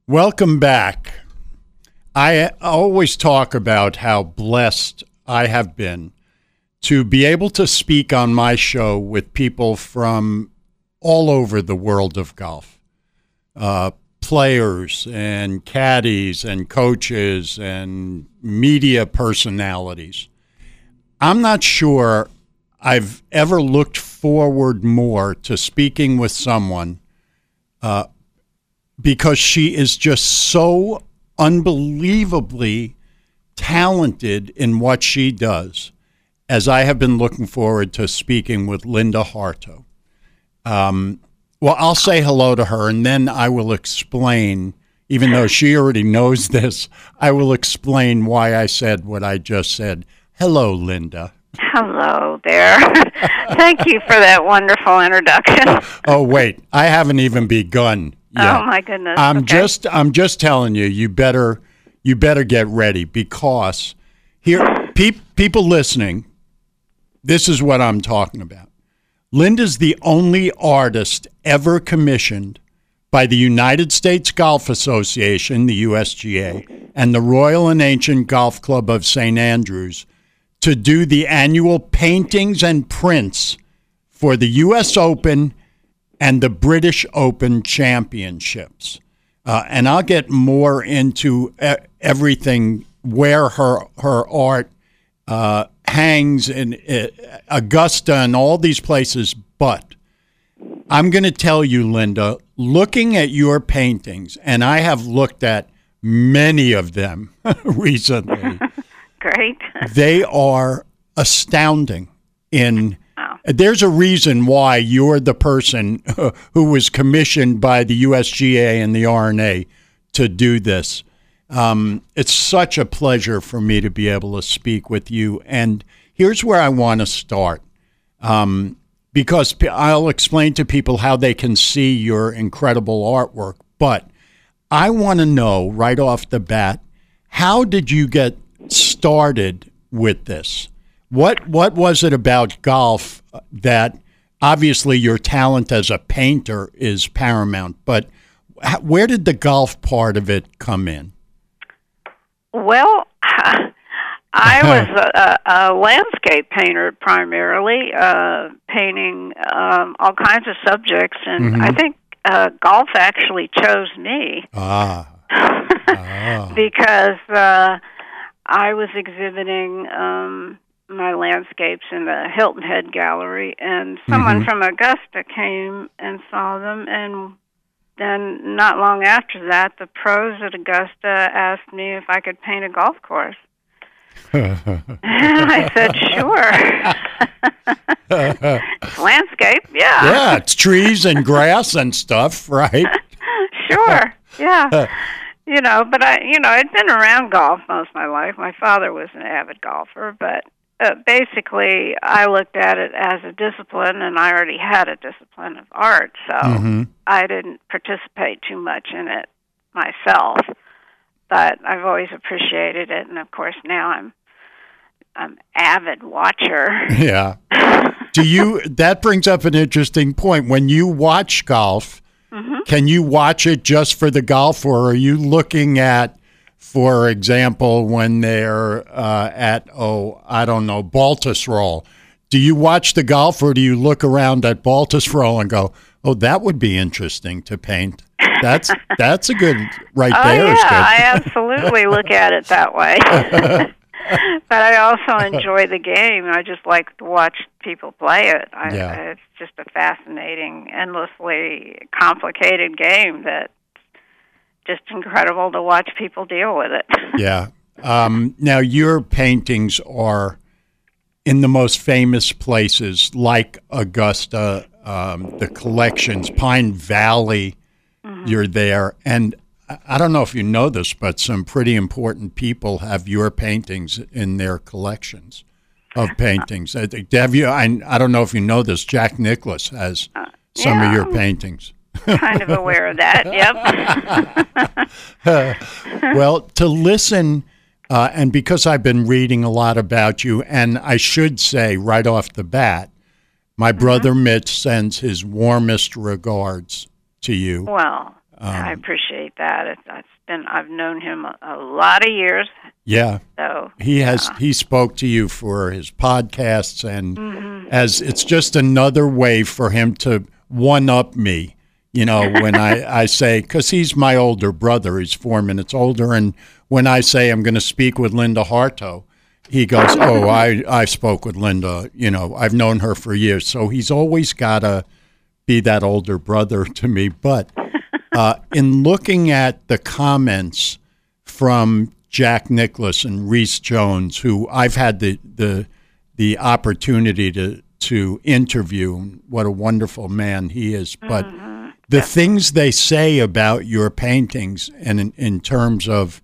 Welcome back. I always talk about how blessed I have been to be able to speak on my show with people from all over the world of golf. Players and caddies and coaches and media personalities. I'm not sure I've ever looked forward more to speaking with someone because she is just so unbelievably talented in what she does, as I have been looking forward to speaking with Linda Harto. Well, I'll say hello to her, and then I will explain, even though she already knows this, I will explain why I said what I just said. Hello, Linda. Hello there. Thank you for that wonderful introduction. Oh, wait, I haven't even begun yet. Oh, my goodness. I'm just telling you, you better get ready, because here, people listening, this is what I'm talking about. Linda's the only artist ever commissioned by the United States Golf Association, the USGA, and the Royal and Ancient Golf Club of St. Andrews to do the annual paintings and prints for the U.S. Open and the British Open Championships. And I'll get more into everything where her art hangs in Augusta and all these places, but I'm going to tell you, Linda, looking at your paintings, and I have looked at many of them recently. Great. They are astounding. There's a reason why you're the person who was commissioned by the USGA and the R&A to do this. It's such a pleasure for me to be able to speak with you. And here's where I want to start, because I'll explain to people how they can see your incredible artwork. But I want to know right off the bat, how did you get started with this? What was it about golf that, obviously your talent as a painter is paramount, but where did the golf part of it come in? Well, I was a landscape painter primarily, painting all kinds of subjects, and I think golf actually chose me. Because I was exhibiting my landscapes in the Hilton Head Gallery, and someone from Augusta came and saw them, and then not long after that, the pros at Augusta asked me if I could paint a golf course. And I said, sure. Landscape, yeah. Yeah, it's trees and grass and stuff, right? Sure, yeah. But I'd been around golf most of my life. My father was an avid golfer, but basically I looked at it as a discipline, and I already had a discipline of art, so I didn't participate too much in it myself. But I've always appreciated it, and of course now I'm avid watcher. Yeah. That brings up an interesting point. When you watch golf, can you watch it just for the golf, or are you looking at, for example, when they're at, Baltusrol? Do you watch the golf, or do you look around at Baltusrol and go, oh, that would be interesting to paint? That's a good, right there. Yeah, is good. I absolutely look at it that way. But I also enjoy the game. I just like to watch people play it. It's just a fascinating, endlessly complicated game that's just incredible to watch people deal with it. Yeah. Now, your paintings are in the most famous places like Augusta, the collections, Pine Valley, you're there. And I don't know if you know this, but some pretty important people have your paintings in their collections of paintings. Have you? I don't know if you know this. Jack Nicklaus has some of your paintings. Kind of aware of that, yep. Well, to listen, and because I've been reading a lot about you, and I should say right off the bat, my brother Mitch sends his warmest regards to you. Well, I appreciate that. I've known him a lot of years. Yeah. So he has. He spoke to you for his podcasts, and as it's just another way for him to one up me. You know, when I say, because he's my older brother, he's 4 minutes older, and when I say I'm going to speak with Linda Harto, he goes, "Oh, I spoke with Linda. You know, I've known her for years." So he's always got to be that older brother to me. But in looking at the comments from Jack Nicklaus and Reese Jones, who I've had the opportunity to interview, what a wonderful man he is. But the things they say about your paintings, and in terms of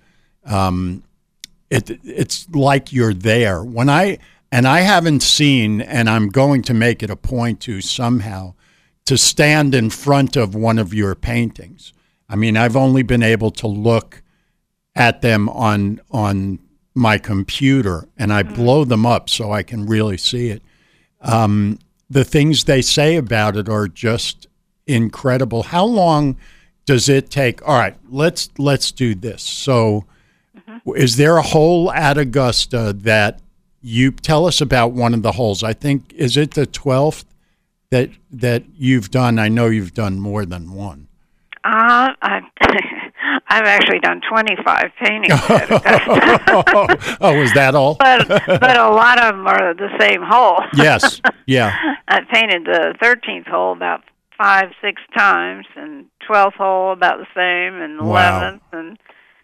it's like you're there. I haven't seen, and I'm going to make it a point to somehow, to stand in front of one of your paintings. I mean, I've only been able to look at them on my computer, and I blow them up so I can really see it. The things they say about it are just incredible. How long does it take? All right, let's do this. So is there a hole at Augusta that you tell us about? One of the holes, I think, is it the 12th that you've done? I know you've done more than one. I've actually done 25 paintings at Augusta. Oh, is that all? but a lot of them are the same hole. Yes, yeah. I painted the 13th hole about 5-6 times, and 12th hole about the same, and 11th, and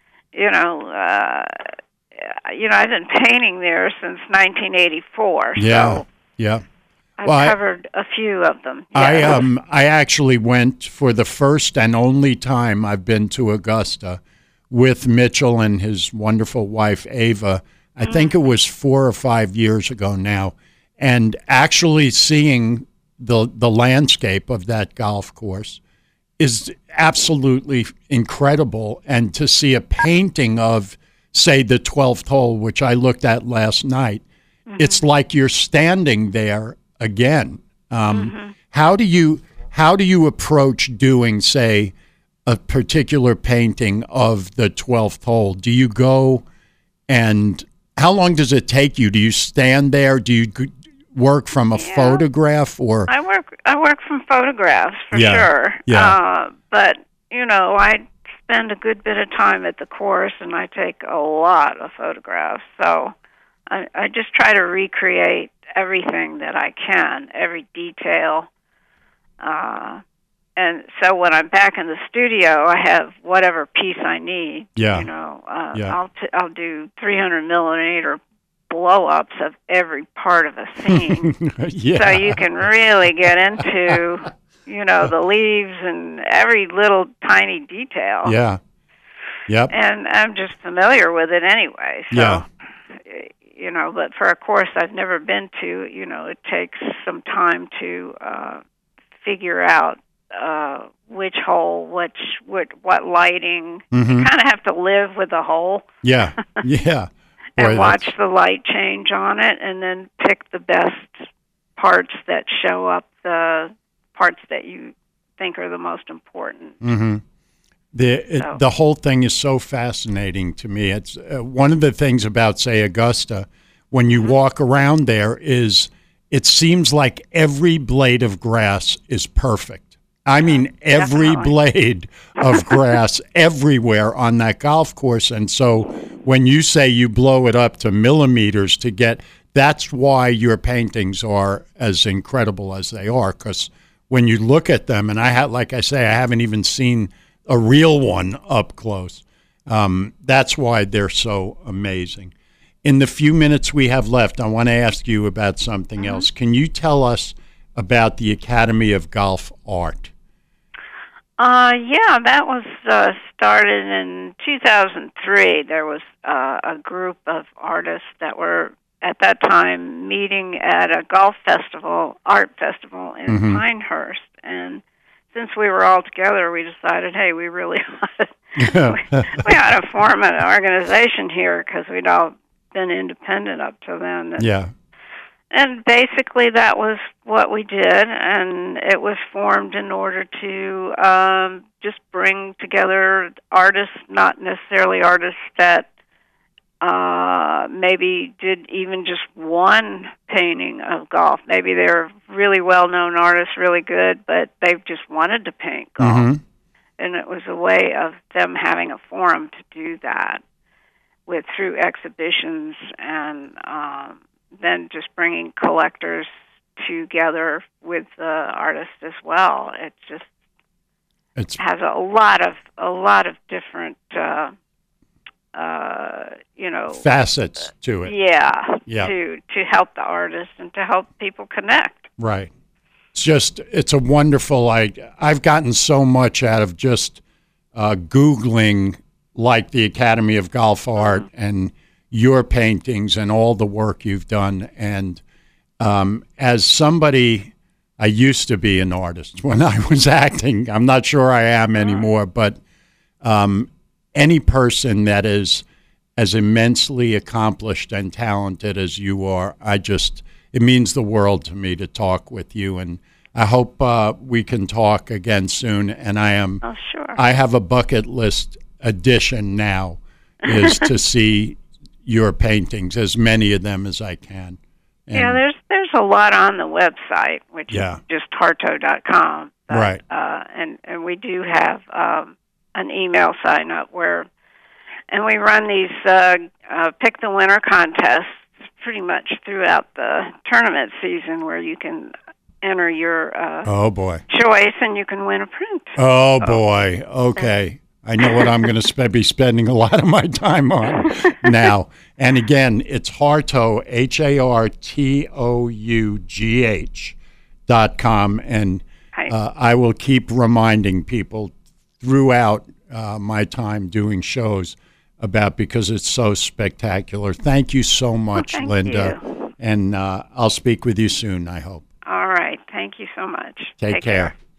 I've been painting there since 1984. Yeah, so yeah. I've covered a few of them. Yeah. I actually went for the first and only time I've been to Augusta with Mitchell and his wonderful wife Ava. I think it was 4 or 5 years ago now, and actually seeing the landscape of that golf course is absolutely incredible. And to see a painting of, say, the 12th hole, which I looked at last night, it's like you're standing there again. How do you approach doing, say, a particular painting of the 12th hole? Do you go, and how long does it take you? Do you stand there? Do you work from a photograph, or I work from photographs for sure. Yeah. But I spend a good bit of time at the course, and I take a lot of photographs. So I just try to recreate everything that I can, every detail. And so when I'm back in the studio, I have whatever piece I need. Yeah. I'll do 300 millimeter blow-ups of every part of a scene. Yeah. So you can really get into, the leaves and every little tiny detail. Yeah. Yep. And I'm just familiar with it anyway. So, yeah. But for a course I've never been to, it takes some time to figure out which hole, what lighting. You kind of have to live with the hole. Yeah. Yeah. And watch the light change on it, and then pick the best parts that show up, the parts that you think are the most important. Mm-hmm. The whole thing is so fascinating to me. It's one of the things about, say, Augusta, when you walk around there, is it seems like every blade of grass is perfect. I mean, every blade of grass everywhere on that golf course. And so when you say you blow it up to millimeters to get, that's why your paintings are as incredible as they are. Because when you look at them, and like I say, I haven't even seen a real one up close. That's why they're so amazing. In the few minutes we have left, I want to ask you about something else. Can you tell us about the Academy of Golf Art? That was started in 2003. There was a group of artists that were, at that time, meeting at a art festival in Pinehurst. And since we were all together, we decided, hey, we really we ought to form an organization here, because we'd all been independent up to then. And basically that was what we did, and it was formed in order to just bring together artists, not necessarily artists that maybe did even just one painting of golf. Maybe they're really well-known artists, really good, but they just wanted to paint golf. Mm-hmm. And it was a way of them having a forum to do that through exhibitions and then just bringing collectors together with the artists as well. It just has a lot of different facets to it. Yeah. Yeah. To help the artists and to help people connect. Right. It's a wonderful, I've gotten so much out of just Googling like the Academy of Golf Art and your paintings and all the work you've done. And as somebody, I used to be an artist when I was acting. I'm not sure I am anymore, but any person that is as immensely accomplished and talented as you are, it means the world to me to talk with you. And I hope we can talk again soon. And Oh, sure. I have a bucket list addition now is to see your paintings, as many of them as I can. And there's a lot on the website, which is just harto.com. Right. And we do have an email sign up and we run these pick the winner contests pretty much throughout the tournament season, where you can enter your oh boy choice and you can win a print. Oh boy. Okay. I know what I'm going to be spending a lot of my time on now. And again, it's Hartough, HARTOUGH.com. And I will keep reminding people throughout my time doing shows because it's so spectacular. Thank you so much, Linda. You. And I'll speak with you soon, I hope. All right. Thank you so much. Take care.